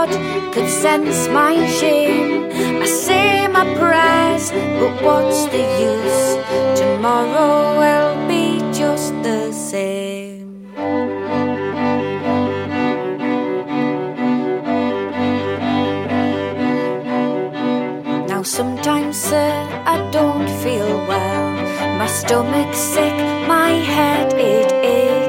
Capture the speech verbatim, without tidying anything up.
God could sense my shame. I say my prayers, but what's the use? Tomorrow will be just the same. Now sometimes, sir, I don't feel well. My stomach's sick, my head it aches.